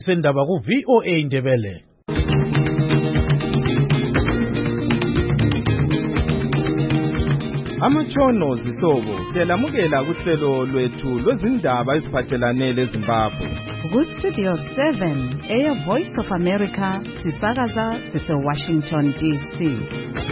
Sendaba ku VOA Indebele. Amatshono zihlobo siyalamukela kuhlelo lwethu lwezindaba eziphathelane leZimbabwe. Ku Studio 7 Voice of America sisakaza sise Washington DC.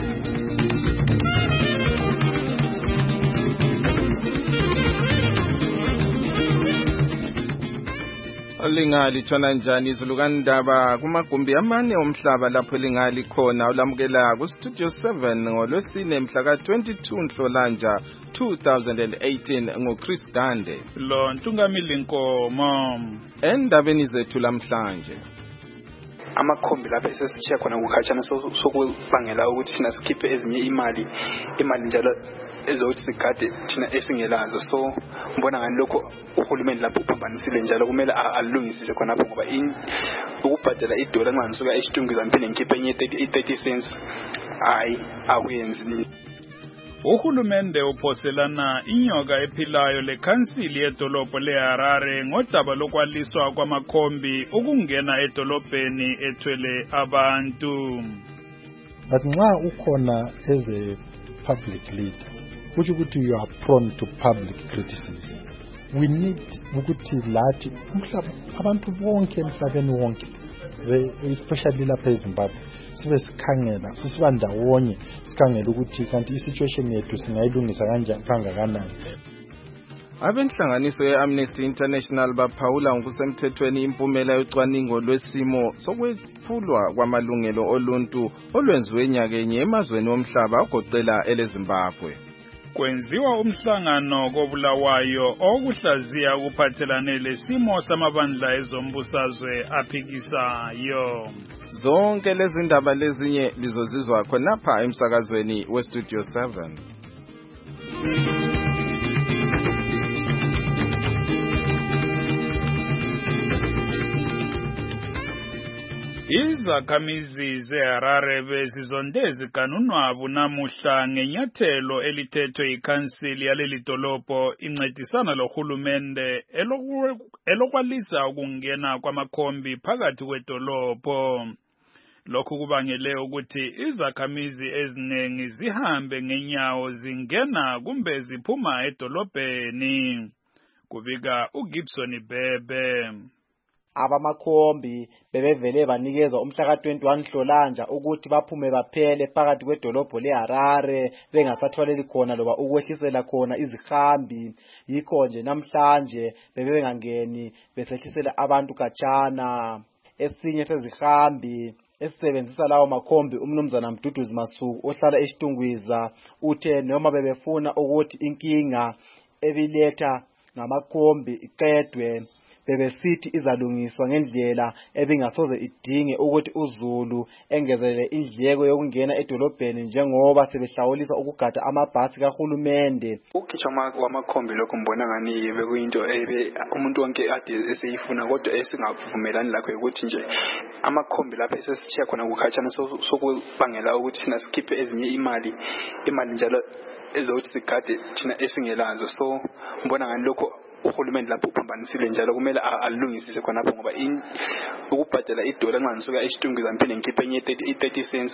Lingali tshona njani izulukandaba kumagumbi amane omhlaba lapho lingali khona olamukela ku Studio 7 ngolwesine mhla ka-22 Nhlolanja 2018 ngoChris Gande. Lo Ntungamili Nkomo. Endabeni zethu lamhlanje. Amakhombi lapha esesichiya khona ukukhatshana sokubangela ukuthi thina sikhiphe ezinye imali njalo ezokuthi sigade thina esingelazo. So ngibona ngani lokho uhulumeni lapho uphambanisile njalo kumele alungisise khonapho ngoba ukubhadala idola nxa ngisuka eShitungwiza ngiphinde ngikhiphe enye 30 cents akuyenzi. Uhulumende uphoselana inyoka ephilayo lekhansili yedolobho leHarare ngodaba lokwaliswa kwamakhombi ukungena edolobheni ethwele abantu. But nxa ukhona as a public leader, which ukuthi you are prone to public criticism. We need ukuthi lathi umhlaba abantu bonke emhlabeni wonke, especially lapha eZimbabwe, sibe sikhangela sisiba ndawonye sikhangela ukuthi kanti isituation yethu singayilungisa kangakanani. Abenhlanganiso ye-Amnesty International baphawula ngokusemthethweni impumela yocwaningo lwesimo sokwephulwa kwamalungelo oluntu olwenziwe enyakenye emazweni omhlaba ogoqela eleZimbabwe. Kwenziwa umhlangano koBulawayo okuhlaziya kuphathelane lesimo samabandla ezombusazwe aphikisayo. Zonke lezi ndaba lezinye lizozizwa khonapha emsakazweni weStudio 7. Izakhamizi zeHarare bezizonde zikanunwabu namuhla ngenyathelo elithethwe ikhansili yaleli dolobho incedisana lohulumende elokwalisa ukungena kwamakhombi phakathi kwedolobho. Lokhu kubangele ukuthi izakhamizi eziningi zihambe ngenyawo zingena kumbe ziphuma edolobheni. Kubika uGibson Bebe. Abamakhombi bebevele banikezwa umhla ka-21 Nhlolanja ukuthi baphume baphele phakathi kwedolobho leHarare bengasathwaleli khona loba ukwehlisela khona izihambi. Yikho nje namhlanje bebengangeni besehlisela abantu khatshana. Esinye sezihambi esisebenzisa lawo makhombi umnumzana Mduduzi Masuku ohlala eShitungwiza uthe noma bebefuna ukuthi inkinga ebiletha ngamakhombi iqedwe bebesithi izalungiswa ngendlela ebingasoze idinge ukuthi uZulu engezelele indleko yokungena edolobheni njengoba sebehlawulisa ukugada amabhasi kahulumende. Ukukhitshwa kwamakhombi lokho mbona ngani bekuyinto umuntu wonke ade eseyifuna kodwa esingavumelani lakho ukuthi nje amakhombi lapha esesichiya khona ukukhatshana sokubangela ukuthi thina sikhiphe ezinye imali njalo ezokuthi sigade thina esingelazo. So mbona ngani lokho uhulumeni lapho uphambanisile njalo kumele alungisise khonapho ngoba ukubhadala idola nxa ngisuka eShitungwiza ngiphinde ngikhiphe enye 30 cents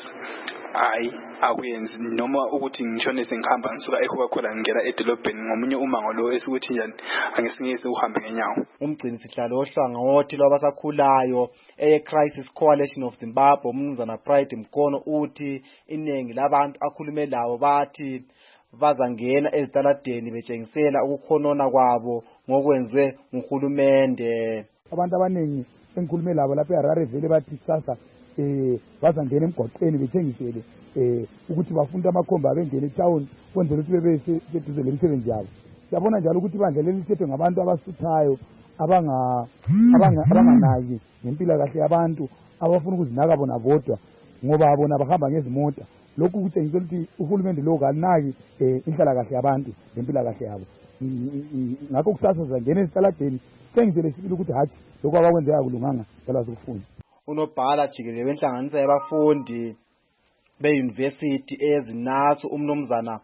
akuyenzi noma ukuthi ngishone sengihamba ngisuka eCoca-Cola ngingena edolobheni ngomunye umango lo esikuthi njani angesingise uhambe ngenyawo. Umgcini sihlalo ohlangothi lwabasakhulayo Crisis Coalition of Zimbabwe umnumzana Pride Mkono uthi iningi labantu akhulume lawo bathi bazangena ezitaladeni betshengisela ukukhonona kwabo ngokwenze nguhulumende. Abantu abaningi engikhulume labo lapha eHarare vele bathi sasa bazangena emgwaqweni bethengisele ukuthi bafunda amakhombi abengene etown kwenzela ukuthi bebe seduze lemisebenzi yabo. Siyabona njalo ukuthi ibandla lelithethwe ngabantu abasuthayo abanganaki ngempilakahle yabantu abafuna ukuzinaka bona bodwa ngoba bona bahamba ngezimota. Lokhu kutshengisa ukuthi uhulumende lo kanaki inhlalakahle yabantu lempilakahle yabo. Ngakho kusasa zangena esitaladeni sengizele sibili ukuthi hathi lokho abakwenzeka kulunganga njalo azokufunda. Unobhala jikelele wenhlanganiso yabafundi beuniversity ezinaso umnumzana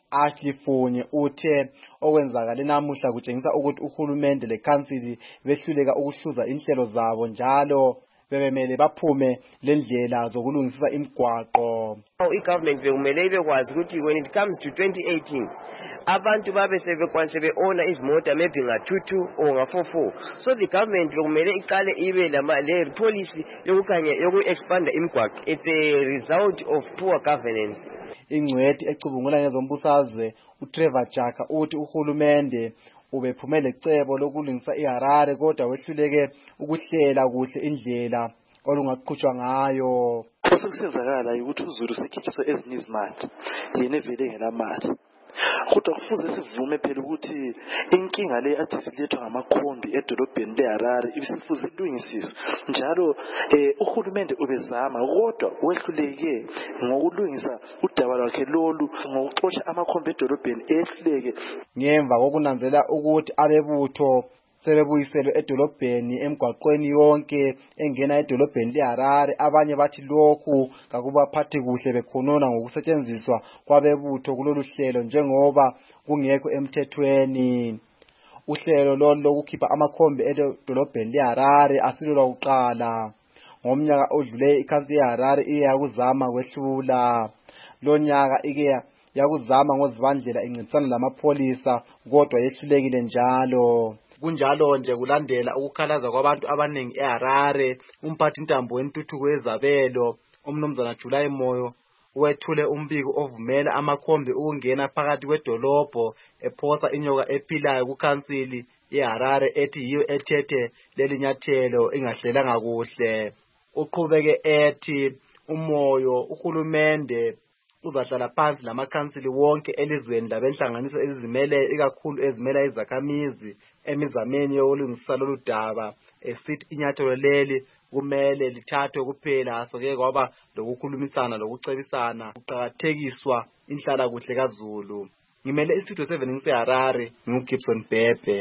Ashley Funye uthe okwenzakala namuhla kutshengisa ukuthi uhulumende lekhansili behluleka ukuhluza inhlelo zabo njalo bebemele baphume lendlela zokulungisisa imigwaqo. I-government bekumele ibekwazi ukuthi when it comes to 2018 abantu babe sebekwanise beona izimota maybe nga-22 or nga-44, so the government bekumele iqale ibe le policy yoku-expanda imigwaqo. It's a result of poor governance. Ingcwethi ecubungula ngezombusazwe uTrevor Jaka uthi uhulumende ubephumele icebo lokulungisa iHarare kodwa wehluleke ukuhlela kuhle indlela olungaqhutshwa ngayo. Osekusenzakala ukuthi uZulu sekhitshiswe ezinye izimali yena evele ngelamali. Kodwa kufuze sivume phela ukuthi inkinga le athi silethwa ngamakhombi edolobheni leHarare ibisifuze ilungisiswe. Njalo uhulumende ubezama kodwa wehluleke ngokulungisa udaba lwakhe lolu ngokuxotsha amakhombi edolobheni ehluleke. Ngemva kokunanzela ukuthi abebutho sebebuyiselwe edolobheni emgwaqweni yonke engena edolobheni leHarare, abanye bathi lokhu kakubaphathi kuhle bekhonona ngokusetshenziswa kwabebutho kulolu hlelo njengoba kungekho emthethweni. Uhlelo lolu lokukhipha amakhombi edolobheni leHarare asilolwa kuqala. Ngomnyaka odlule ikhansili yeHarare iye yakuzama kwehlula. Lo nyaka ike yakuzama ngozibandlela incintisana lamapholisa kodwa yehlulekile njalo. Kunjalo nje kulandela ukukhalaza kwabantu abaningi eHarare, umphathi intambo wentuthuko yezabelo umnumzana July Moyo wethule umbiko ovumela amakhombi ukungena phakathi kwedolobho ephosa inyoka ephilayo kukhansili yeHarare ethi yiyo ethethe lelinyathelo ingahlelanga kuhle. Uqhubeke ethi uMoyo uhulumende uzahlala phansi lamakhansili wonke elizweni labenhlanganiso ezizimele ikakhulu ezimela izakhamizi emizameni yokulungisa lolu daba, esithi inyathelo leli kumele lithathwe kuphela soke kwaba lokukhulumisana lokucebisana kuqhakathekiswa inhlala kuhle kaZulu. Ngimele istudio 7 ngiseHarare, nguGibson Bhebhe.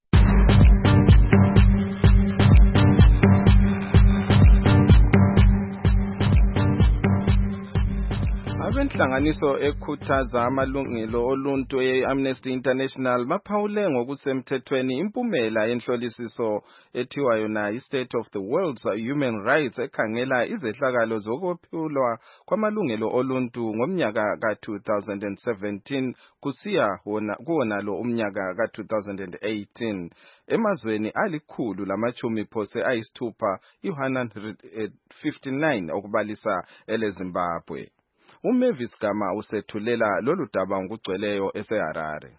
Abenhlanganiso ekhuthaza amalungelo oluntu e-Amnesty International baphawule ngokusemthethweni impumela yenhlolisiso ethiwa yona i-State of the World's Human Rights ekhangela izehlakalo zokwephulwa kwamalungelo oluntu ngomnyaka ka-2017 kusiya kuwonalo umnyaka ka-2018 emazweni alikhulu lamachumi phose ayisithupha i-159 okubalisa eleZimbabwe. uMavis Gama usethulela lolu daba ngokugcweleyo eseHarare.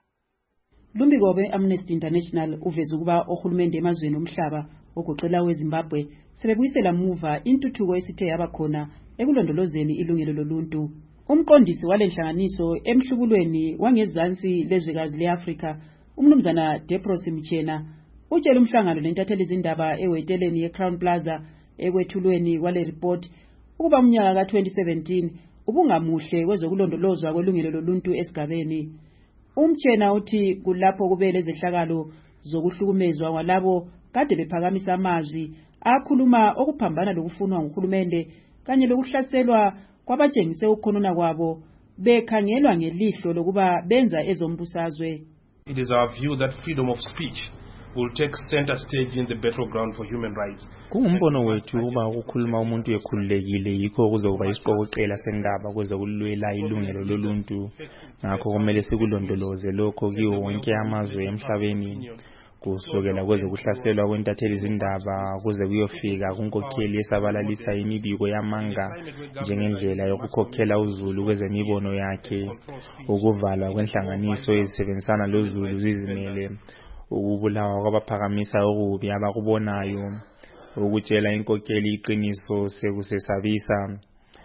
Lumbiko be-Amnesty International uveza ukuba ohulumende emazweni omhlaba ogoqela weZimbabwe sebebuyisela muva intuthuko esithe yaba khona ekulondolozeni ilungelo loluntu. Umqondisi walenhlanganiso emhlubulweni wangezansi lezwekazi leAfrika, umnumzana Depros Mchena, utshela umhlangano lentatheli izindaba eweteleni yeCrown Plaza ekwethulweni kwale report ukuba umnyaka ka-2017 ubungamuhle kwezokulondolozwa kwelungelo loluntu esigabeni. Umchena uthi kulapho kubele izehlakalo zokuhlukumezwa kwalabo kade bephakamisa amazwi akhuluma okuphambana lokufunwa nguhulumende kanye lokuhlaselwa kwabatshengise ukukhonona kwabo bekhangelwa ngelihlo lokuba benza ezombusazwe. It is our view that freedom of speech will take center stage in the battleground for human rights. Kungumbono wethu ukuba ukukhuluma umuntu ekhululekile yikho kuzokuba isiqokoqela sendaba kwezokulwela ilungelo loluntu. Ngakho kumele sikulondoloze lokho kiwo wonke amazwe emhlabeni, kusukela kwezokuhlaselwa kwentatheli izindaba kuze kuyofika kunkokheli esabalalisa imibiko yamanga njengendlela yokukhokhela uZulu kwezemibono yakhe, ukuvalwa kwenhlanganiso ezisebenzisana loZulu zizimele, ukubulawa kwabaphakamisa okubi abakubonayo, ukutshela inkokheli iqiniso sekusesabisa.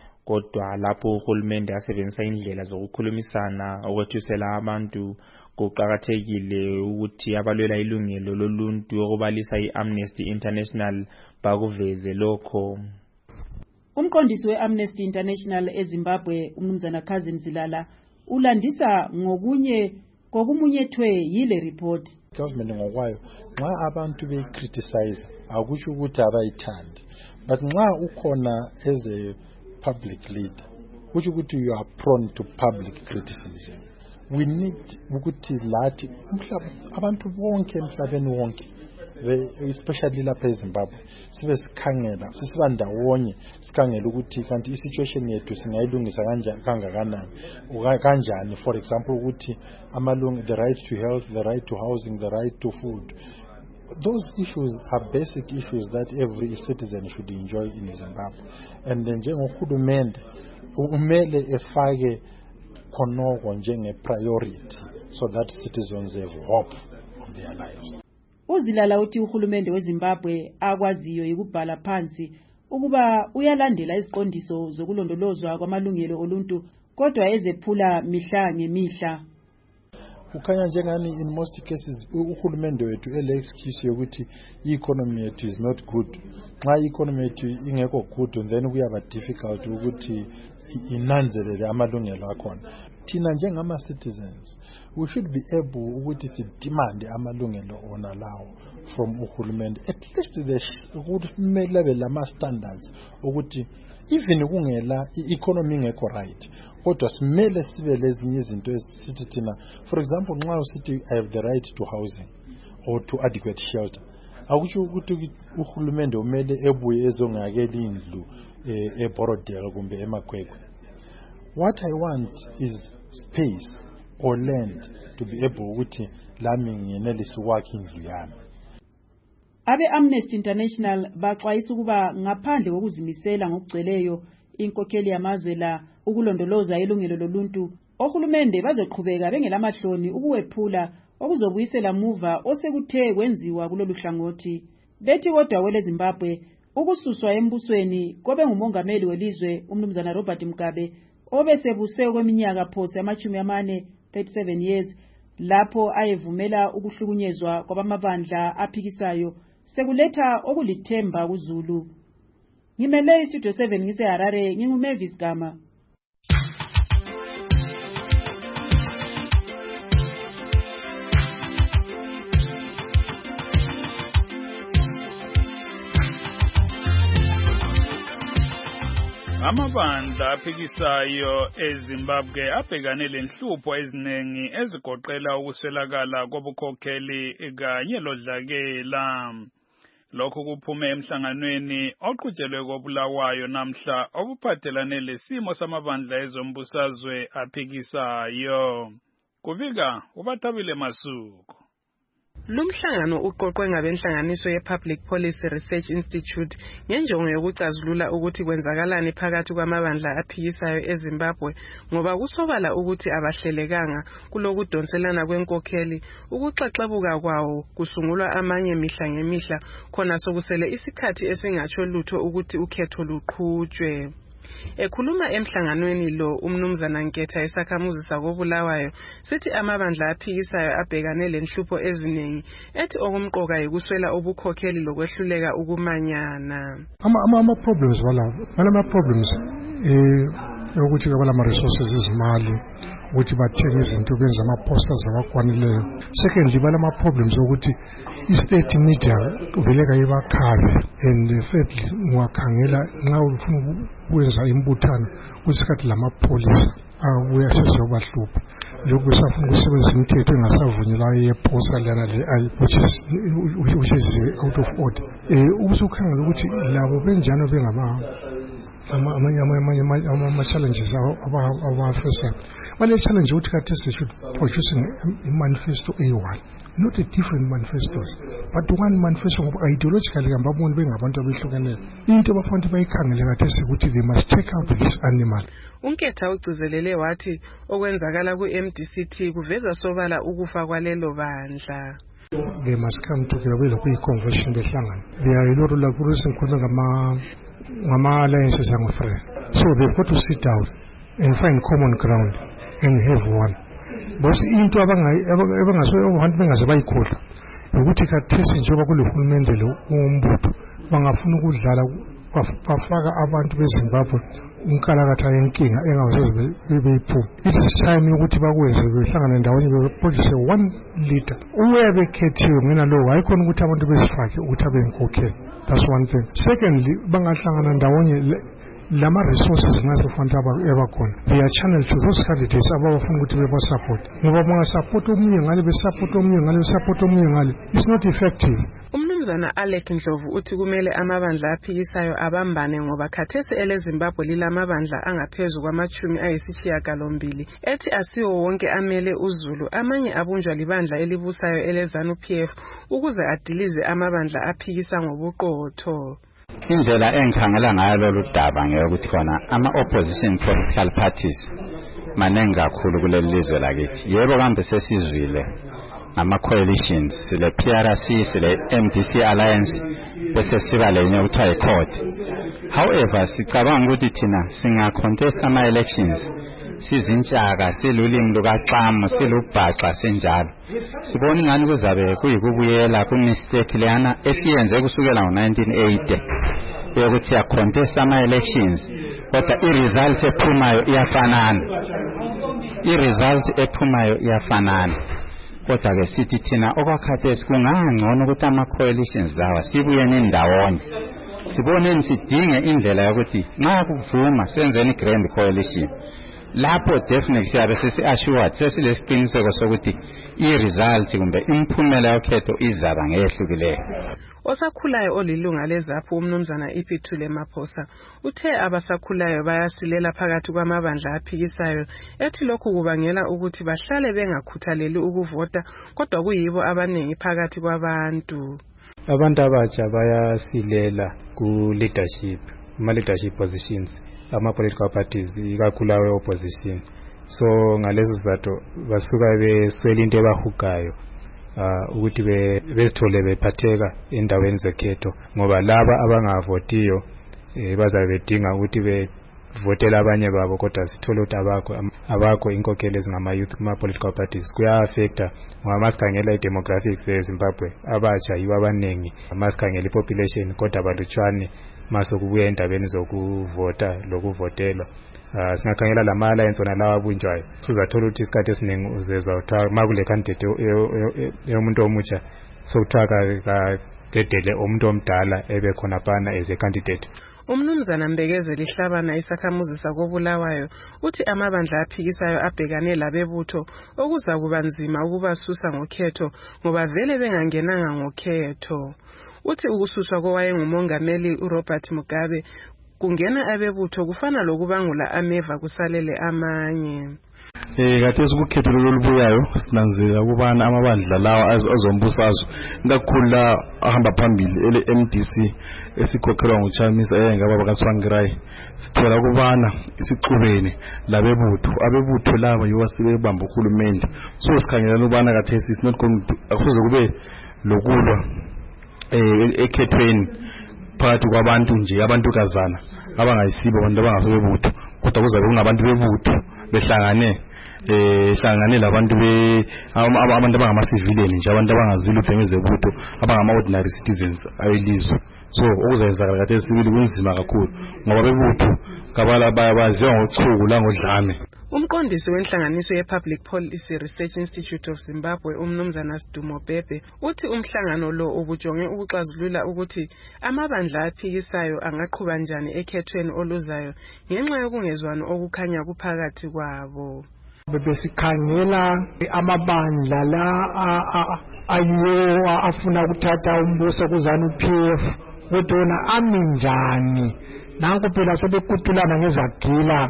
Kodwa lapho uhulumende asebenzisa indlela zokukhulumisana okwethusela abantu, kuqhakathekile ukuthi abalwela ilungelo loluntu okubalisa iAmnesty International bakuveze lokho. Umqondisi weAmnesty International eZimbabwe, umnumzana Cousin Zilala, ulandisa ngokumunyethwe yile report. Government ngokwayo nxa abantu be-criticize akusho ukuthi abayithandi, but nxa ukhona as a public leader kusho ukuthi you are prone to public criticism. we need ukuthi lathi abantu bonke emhlabeni wonke especially lapha eZimbabwe sibe sikhangela sisiba ndawonye sikhangela ukuthi kanti isituation yethu singayilungisa kangakanani kanjani. For example ukuthi amalungu, the right to health, the right to housing, the right to food. Those issues are basic issues that every citizen should enjoy in Zimbabwe. And then njengohulumende umele efake khonoko njenge-priority so that citizens have hope on their lives. Uzilala uthi uhulumende weZimbabwe akwaziyo ikubhala phansi ukuba uyalandela iziqondiso zokulondolozwa kwamalungelo oluntu kodwa ezephula mihla ngemihla. Ukanya njengani in most cases uhulumende wethu ele-excuse yokuthi i-economy yethu is not good. Xa i-economy yethu ingekho good then kuyaba difficult ukuthi inanzelele amalungelo akhona. Thina njengama-citizens we should be able ukuthi sidimande amalungelo ona lawo from uhulumende, at least ukuthi kumele lama-standards ukuthi even kungela i-economy ingekho right kodwa simele sibe lezinye izinto esithi thina, for example nxa usithi I have the right to housing or to adequate shelter, akutsho ukuthi uhulumende umele ebuye ezongakela indlu eBorodela kumbe eMakwekwe. What I want is space or land to be able ukuthi lami ngenelisi ukwakha indlu yami. Abe Amnesty International baxwayisa ukuba ngaphandle kokuzimisela ngokugcweleyo inkokheli yamazwe la ukulondoloza ilungelo loluntu, ohulumende bazoqhubeka bengelamahloni ukuwephula okuzobuyisela muva osekuthe kwenziwa kulolu hlangothi. Bethi kodwa wele Zimbabwe ukususwa embusweni kobe ngumongameli welizwe umnumzana Robert Mugabe obesebuse kweminyaka phosi ama-40 37 years lapho ayevumela ukuhlukunyezwa kwabamabandla aphikisayo sekuletha okulithemba kuZulu. Ngimele iStudio 7 ngiseHarare, nginguMavis Gama. Amabandla aphikisayo eZimbabwe abhekane lenhlupho eziningi ezigoqela ukuswelakala kobukhokheli kanye lodlakela. Lokho kuphume emhlanganweni oqhutshelwe koBulawayo namhla obuphathelane lesimo samabandla ezombusazwe aphikisayo. Kubika uBathabile Masuku. Lumhlangano uqoqwe ngabenhlanganiso ye-Public Policy Research Institute ngenjongo yokucazulula ukuthi kwenzakalani phakathi kwamabandla aphikisayo eZimbabwe ngoba kusobala ukuthi abahlelekanga kulokudonselana kwenkokheli, ukuxaxabuka kwawo kusungulwa amanye mihla ngemihla khona sokusele isikhathi esingatsho lutho ukuthi ukhetho luqhutshwe. Ekhuluma emhlanganweni lo umnumzana Nketha isakhamuzi sakoBulawayo sithi amabandla aphikisayo abhekane lenhlupho eziningi ethi okumqoka yikuswela ubukhokheli lokwehluleka ukumanyana. Ama problems balama problems ukuthi balama resources ezimali ukuthi bathenge izinto benza ama posters abakwanileyo. Secondly balama problems ukuthi i-state media ubeleka ibakhave, and thirdly ngiwakhangela nxa ufuna ukwenza imbuthano kusikhathi lamapolisa abuya sezobahlupha lokhu safuna ukusebenzisa imithetho engasavunyelwayo yeposa lana le which is out of order. Ubusukhangela ukuthi labo benjalo bengaba ama-challenges abafesa. Bale challenge ukuthi khathesi should produce a manifesto A1, not a different manifestos, but one manifesto ngoba ideologically ngababona bengabantu abehlukeneyo. Into abafanele bayikhangele khathesi ukuthi they must take out this animal. Unketha ugcizelele wathi okwenzakala ku-MDCT kuveza sobala ukufa kwalelo bandla. They must come together with a convention behlangana. They are a lot of like recent alliances I'm afraid. So they've got to sit down and find common ground and have one. But into abantu bengaze bayikhohlwa ukuthi khathesi njengoba kulehulumende lo umbutho bangafuna ukudlala bafaka abantu beZimbabwe unkalakatha yenkinga engasoze beyiphuma. It is time ukuthi bakwenze behlangana ndawonye bepolice one leader uyabekhethiwe mina lo hayikhona ukuthi abantu besifake ukuthi abenkokheli. That's one thing. Secondly, bangahlangana ndawonye lama resources ngaso fanele abakhona they are channeled to those candidates abafuna ukuthi beba support ngoba bangasupport omunye ngale besupport omunye ngale besupport omunye ngale it's not effective. Umnumzana Alec Ndlovu uthi kumele amabandla aphikisayo abambane ngoba khathesi eleZimbabwe lilamabandla angaphezulu kwama-80 ethi asiwo wonke amele uZulu amanye abunjwa libandla elibusayo eleZANU-PF ukuze adilize amabandla aphikisa ngobuqotho. Indlela engikhangela ngayo lolu daba ngeyokuthi khona ama-opposition political parties maningi kakhulu kuleli lizwe lakithi. Yebo kambe sesizwile ngama-coalitions sile PRC sile MDC Alliance bese siba lenye okuthiwa yi-CORD. However sicabanga ukuthi thina singa-contest ama-elections sizintshaka silulimi lukaxamo silubhaxa senjalo sibona ingani kuzabe kuyikubuyela kumistake leyana esiyenze kusukela ngo-1980 yokuthi ya-contest ama-elections kodwa i-result ephumayo iyafanana kodwa-ke sithi thina okwakhathesi kungangcono ukuthi ama-coalitions lawa sibuyeni ndawonye siboneni sidinge indlela yokuthi nxa kuvuma senzeni i-grand coalition lapho definitely siyabe sesi-assured sesilesiqiniseko sokuthi i-result kumbe imiphumela yokhetho izaba ngehlukileyo. Osakhulayo olilunga lezapho umnumzana Iphuthule Maphosa uthe abasakhulayo bayasilela phakathi kwamabandla aphikisayo ethi lokhu kubangela ukuthi bahlale bengakhuthaleli ukuvota kodwa kuyibo abaningi phakathi kwabantu. Abantu abatsha bayasilela ku-leadership, ama-leadership positions, ama-political parties, ikakhulu awe-opposition. So ngalezo zato basuka beswela into ebahugayo ukuthi bezithole bephatheka endaweni zekhetho ngoba laba abangavotiyo bazabe bedinga ukuthi bevotela abanye babo kodwa sithole ukuthi abakho inkokhelo ezingama-youth kuma-political parties kuya-affecta ngoba masikhangela i-demographics eZimbabwe abatsha yibo abaningi masikhangela i-population kodwa balutshwane masokubuya endabeni zokuvota lokuvotelwa. Singakhangela lama-alliance wona lawa abunjwayo sizathola ukuthi isikhathi esiningi uzezwa kuthiwa makule candidate yomuntu omutsha sokuthiwa kadedele umuntu omdala ebekhona phana as a candidate. Umnumzana Mbekezeli Hlabana isakhamuzi sakoBulawayo uthi amabandla aphikisayo abhekane labebutho okuza kuba nzima ukubasusa ngokhetho ngoba vele bengangenanga ngokhetho. Uthi ukususwa kowayengumongameli uRobert Mugabe kungena abebutho kufana lokubangula ameva kusalele amanye. Kathesi ukukhetho lolubuyayo sinanzela ukubana amabandla lawa azombusazwe kakhulu la ahamba phambili ele-MDC esikhokhelwa nguChamisa eyengaba bakaSwangirai sithola ukubana isicubene labebutho abebutho laba yiwo sebebamba uhulumende so sikhangela ukubana kathesi is not going to akufuze kube lokulwa ekhethweni phakathi kwabantu nje abantukazana abangayisibo abantu abangasebebutho kodwa kuzabe kungabantu bebutho behlangane labantu abantu abangama-civilian nje abantu abangazilutho ngezebutho abangama-ordinary citizens ayelizwe so okuzayenzakala kade sibili kunzima kakhulu ngoba bebutho kabala baziwa ngochuku langodlame. Umqondisi wenhlanganiso ye-Public Policy Research Institute of Zimbabwe umnumzana Sidumo Bhebhe uthi umhlangano lo ubujonge ukuxazulula ukuthi amabandla aphikisayo angaqhuba njani ekhethweni oluzayo ngenxa yokungezwani okukhanya kuphakathi kwabo. Besikhangela amabandla la ayiwo afuna ukuthatha umbuso kuZANU-PF kodwa ami njani nanku phela sebekutulana ngezagila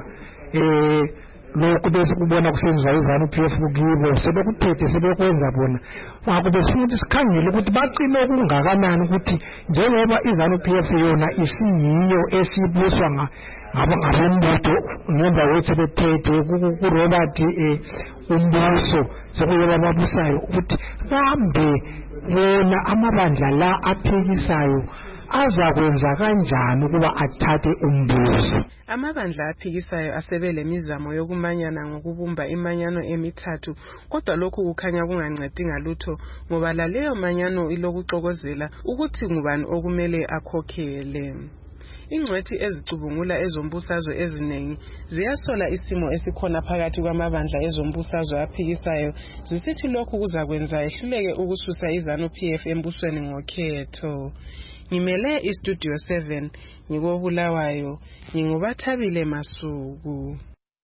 lokhu bese kubona kusenziwa iZANU-PF kukibo sebekuthethe sebekwenza bona ngakho besifuna ukuthi sikhangele ukuthi baqine okungakanani ukuthi njengoba iZANU-PF yona isiyiyo esibuswa ngabembutho ngemva kwethu bethethe kuRobert umbuso sekuyeba ababusayo ukuthi kambe bona amabandla la aphikisayo azakwenza kanjani ukuba athathe umbuso. Amabandla aphikisayo asebele mizamo yokumanyana ngokubumba imanyano emithathu kodwa lokhu kukhanya kungancedi ngalutho ngoba laleyo manyano ilokuxokozela ukuthi ngubani okumele akhokhele. Ingcwethi ezicubungula ezombusazwe eziningi ziyasola isimo esikhona phakathi kwamabandla ezombusazwe aphikisayo zisithi lokhu kuzakwenza ehluleke ukususa iZANU-PF embusweni ngokhetho. ngimele istudio 7 ngikobulawayo ngingubathabile Masuku.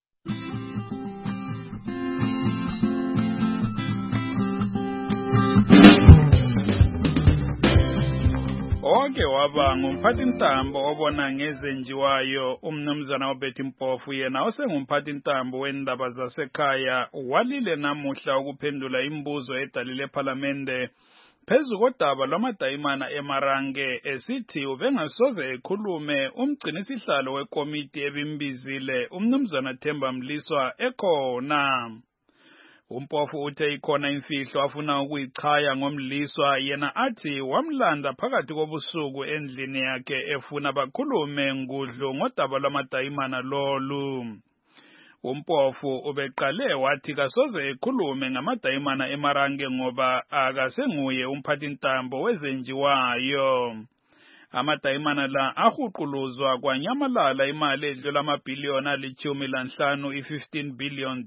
Oke waba ngumphathintambo obona ngezenjiwayo umnumzana uBetty Mpofu yena osengumphathintambo wendaba zasekhaya walile namuhla ukuphendula imibuzo edalile eParliamente phezu kodaba lwamadayimana eMarange esithi ubengasoze ekhulume umgcinisihlalo wekomiti ebimbizile umnumzana Themba Mliswa ekhona. Umpofu uthe ikhona imfihlo afuna ukuyichaya ngomliswa yena athi wamlanda phakathi kobusuku endlini yakhe efuna bakhulume ngudlu ngodaba lwamadayimana lolu. Umpofu ubeqale wathi kasoze ekhulume ngamadayimana eMarange ngoba akasenguye umphathintambo wezenjiwayo. Amadayimana la ahuquluzwa kwanyamalala imali edlula amabhiliyoni ali-15 $15 billion.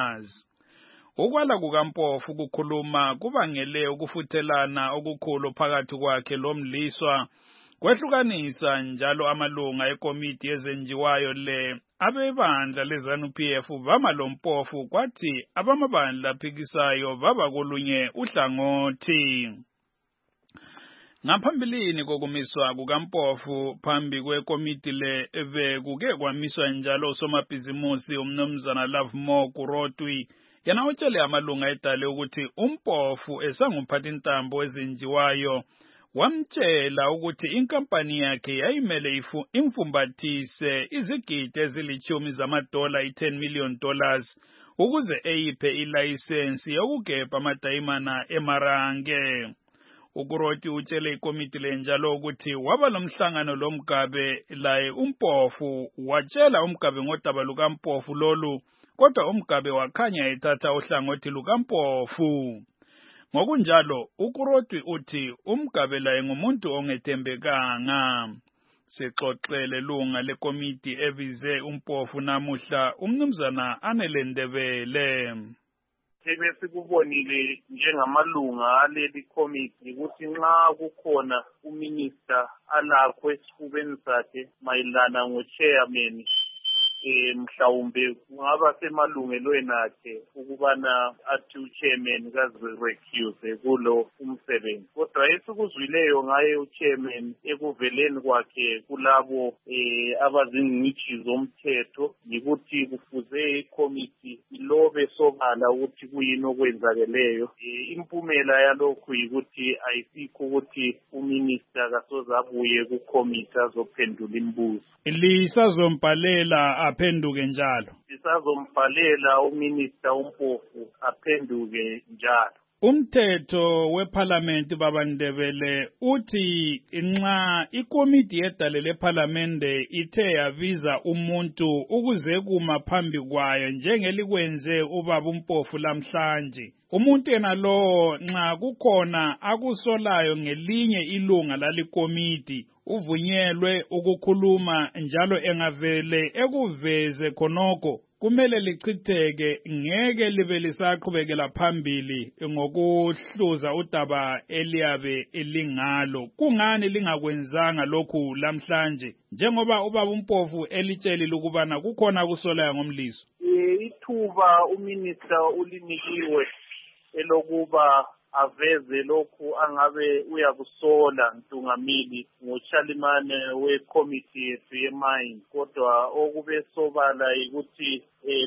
Ukwala kukaMpofu kukhuluma kubangele ukufuthelana okukhulu phakathi kwakhe lomliswa kwehlukanisa njalo amalunga ekomiti yezenjiwayo le abebandla leZANU-PF bama loMpofu kwathi abamabandla aphikisayo baba kolunye uhlangothi. Ngaphambilini kokumiswa kukaMpofu phambi kwekomiti le bekuke kwamiswa njalo usomabhizimusi umnumzana Lovemore Kurotwi yena utshele amalunga edale ukuthi uMpofu esangumphathintambo wezenjiwayo wamtshela ukuthi inkampani yakhe yayimele imfumbathise izigidi ezili-10 zamadola $10 million ukuze eyiphe ilayisensi yokugebha amadayimana eMarange. Ukuroti utshele ikomiti lenjalo ukuthi waba lomhlangano lomgabe laye uMpofu watshela umgabe ngodaba lukaMpofu lolu kodwa umgabe wakhanya ethatha uhlangothi lukaMpofu. Ngokunjalo ukuroti uthi umgabe laye ngumuntu ongethembekanga. Sixoxele lunga lekomiti ebize uMpofu namuhla umnumzana Anelendebele. Sebesikubonile njengamalunga aleli committee ukuthi nxa kukhona uminister alakho esifubeni sakhe mayelana ngo-chairman mhlawumbe kungaba semalungelweni akhe ukubana athi uchairman kazirecuse kulo umsebenzi. Kodwa esikuzwileyo ngaye uchairman ekuveleni kwakhe kulabo abazingcitshi zomthetho yikuthi kufuze icommittee ilobe sobala ukuthi kuyini okwenzakeleyo. Impumela yalokhu yikuthi ayisikho ukuthi uminister kasoze abuye kucommittee azophendula imibuzo. Lisazombhalela aphenduke njalo. Lisazombhalela uminister uMpofu aphenduke njalo. Umthetho weParliament babaNdebele uthi nxa ikomiti yedalele eParliament ithe yabiza umuntu ukuze kuma phambi kwayo njengelikwenze ubaba uMpofu lamhlanje. Umuntu yena lo nxa kukhona akusolayo ngelinye ilunga lalikomiti uvunyelwe ukukhuluma njalo engavele ekuveze khonoko kumele lichitheke ngeke libe lisaqhubekela phambili ngokuhluza udaba eliyabe elingalo. Kungani lingakwenzanga lokhu lamhlanje njengoba ubaba uMpofu elitshelile ukubana kukhona kusolayo ngomliso? Ithuba uminister ulinikiwe elokuba aveze lokhu angabe uyakusola Ntungamili ngochalimane wekomiti yethu yemine. Kodwa okube sobala ukuthi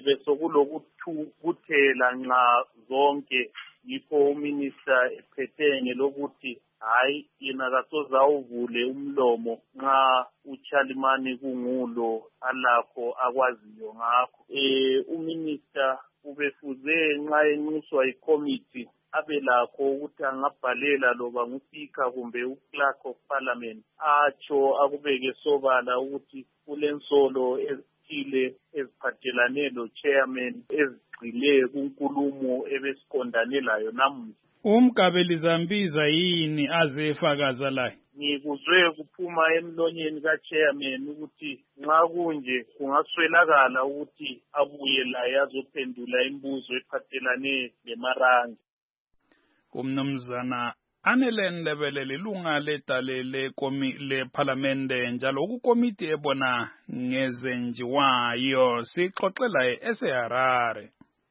besokulokuthukuthela nxa zonke yikho uminister ephethe ngelokuthi hayi yena kasoze awuvule umlomo nxa uchalimane kungulo alakho akwaziyo ngakho. Uminister ubefuze nxa enxuswa ikomiti abe lakho ukuthi angabhalela loba nguSpeaker kumbe uClerk of Parliament atsho akubeke sobala ukuthi kulensolo ezithile eziphathelane lo-chairman ezigxile kunkulumo ebesiqondane layo namuhla. Umgabe lizambiza yini aze efakaza layo? Ngikuzwe kuphuma emlonyeni kachairman ukuthi nxa kunje kungaswelakala ukuthi abuye laye azophendula imibuzo ephathelane leMarange. Umnumzana Anelendebele lilunga letale lePhalamende njalo kukomiti ebona ngezenjiwayo sixoxela eSeharare.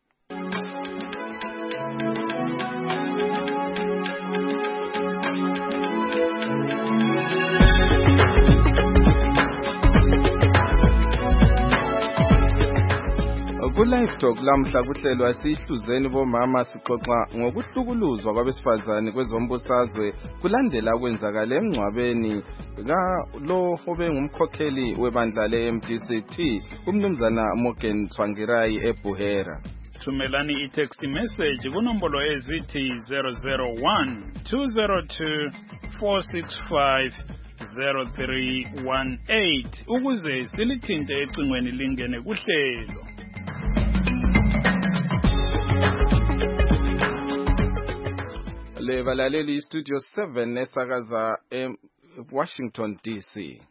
Ku-Live Talk lamhla kuhlelwa sihluzeni bomama sixoxa ngokuhlukuluzwa kwabesifazane kwezombusazwe kulandela kwenzakala emngcwabeni lo obengumkhokheli webandla le-MDCT umnumzana Morgan Tsvangirai eBuhera. Thumelani i-text message kunombolo ezithi 001 202 465 0318 ukuze silithinte ecingweni lingene kuhlelo. Le balaleli Studio 7 esakaza Washington DC.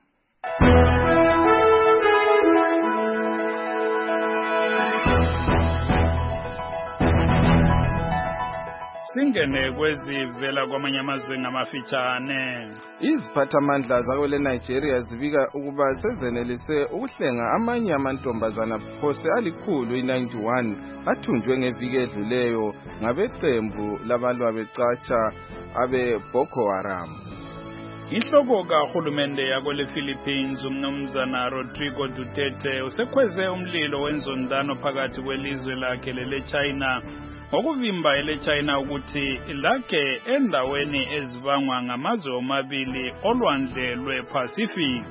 Singene kwezivela kwamanye amazwe ngamafitshane. Iziphathamandla zakwele Nigeria zibika ukuba sezenelise ukuhlenga amanye amantombazana phose alikhulu-91 athunjwe ngeviki edluleyo ngabeqembu labalwa becatsha abe Boko Haram. Inhloko kahulumende yakwele Philippines umnumzana Rodrigo Duterte usekhweze umlilo wenzondano phakathi kwelizwe lakhe lele-China ngokuvimba ele-China ukuthi lakhe endaweni ezibangwa ngamazwe omabili olwandle lwe-Pacific.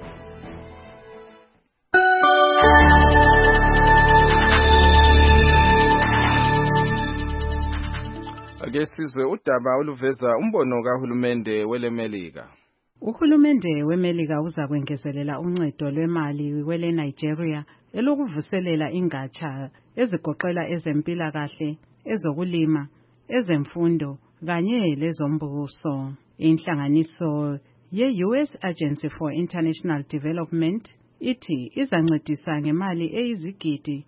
Ake sizwe udaba oluveza umbono kahulumende weleMelika. Uhulumende weMelika uza kwengezelela uncedo lwemali kwele Nigeria elokuvuselela ingatsha ezigoqela ezempilakahle, ezokulima, ezemfundo kanye lezombuso. Inhlanganiso ye-US Agency for International Development ithi izancedisa ngemali eyizigidi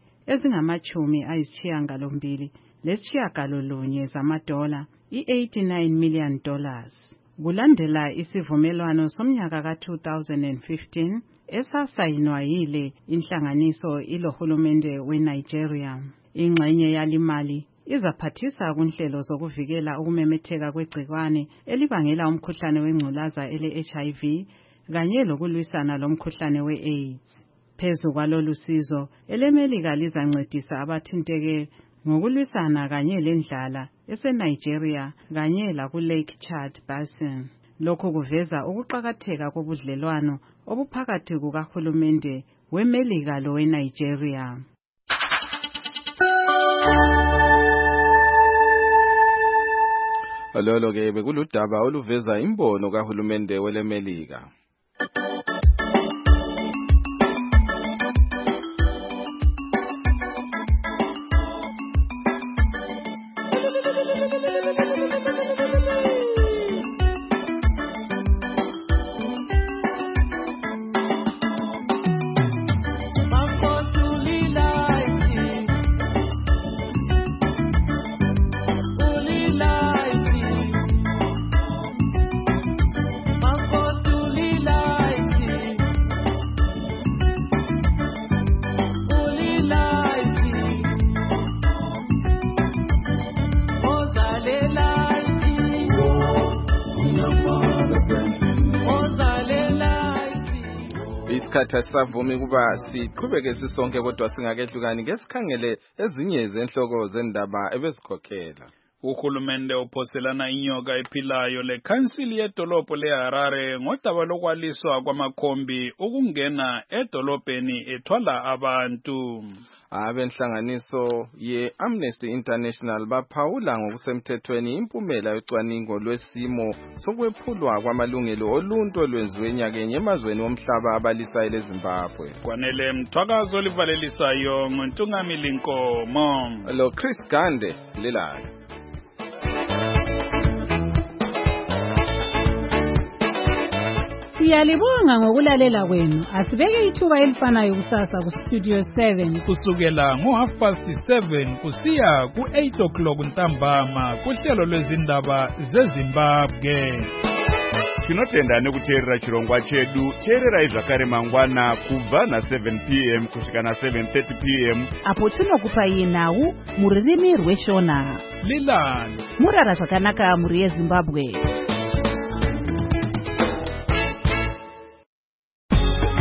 ezingama-9.9 zamadola, $89 million. Kulandela isivumelwano somnyaka ka-2015 esasayinwa yile inhlanganiso ilohulumende weNigeria. Ingxenye yalimali izaphathisa kunhlelo zokuvikela ukumemetheka kwegcikwane elibangela umkhuhlane wengculaza ele-HIV kanye lokulwisana lomkhuhlane we-AIDS. Phezu kwalolu sizo, eleMelika lizancedisa abathinteke ngokulwisana kanye lendlala eseNigeria kanye laku-Lake Chad Basin. Lokhu kuveza ukuqakatheka kobudlelwano obuphakathi kukahulumende weMelika loweNigeria. Lolo ke bekuludaba oluveza imbono kahulumende weleMelika. Isikhathi asavumi kuba siqhubeke sisonke kodwa singakehlukani ngesikhangele ezinye zenhloko zendaba ebezikhokhela. Uhulumende uphoselana inyoka ephilayo lekhansili yedolobho leHarare ngodaba lokwaliswa kwamakhombi ukungena edolobheni ethwala abantu. Abenhlanganiso ye-Amnesty International baphawula ngokusemthethweni impumela yocwaningo lwesimo sokwephulwa kwamalungelo oluntu olwenziwe enyakeni emazweni omhlaba abalisayo leZimbabwe. Kwanele mthwakazo olivalelisayo ngoNtungamili Nkomo lo Chris Gande lelala. Siyalibonga ngokulalela kwenu. Asibeke ithuba elifanayo kusasa ku Studio 7 kusukela ngo7:30 kusiya ku8 ntambama kuhlelo lwezindaba zeZimbabwe. Tinotenda nekuteerera chirongwa chedu. Teererai zvakare mangwana kubva na7 p.m. kusvika na7:30 p.m. apo tinokupai nhau muririmi rweshona. Lilani murara zvakanaka muri yeZimbabwe.